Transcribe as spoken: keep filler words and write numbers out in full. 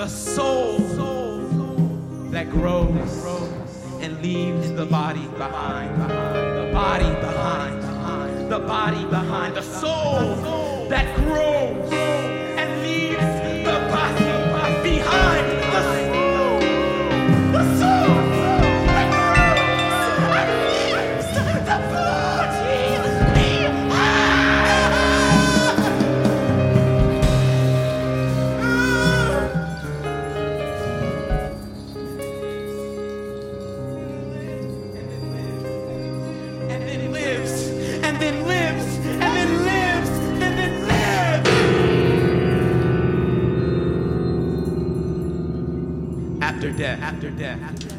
the soul that grows and leaves the body behind, the body behind, the body behind, the soul that grows and leaves the body behind, the soul, the soul that grows and leaves the body after death, after death.